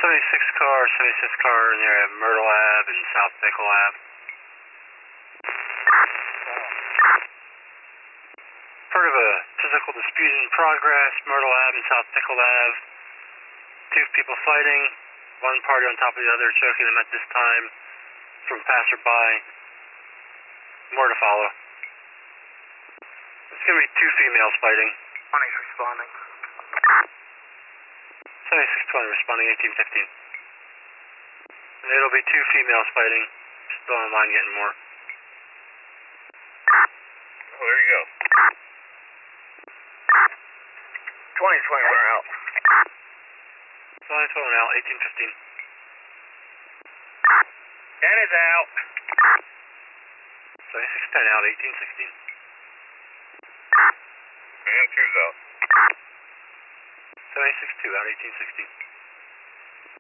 76 car near Myrtle Ave and South Pickle Ave. Part of a physical dispute in progress, Myrtle Ave and South Pickle Ave. Two people fighting, one party on top of the other, choking them at this time from passerby. More to follow. It's going to be two females fighting. 20's responding. 7620 responding, 1815. And it'll be two females fighting. Still in line getting more. Oh, there you go. 20's swinging her out. 2020 out, 1815. 10 is out. 7610 out, 1816. And 2's out. 762 out, 1816.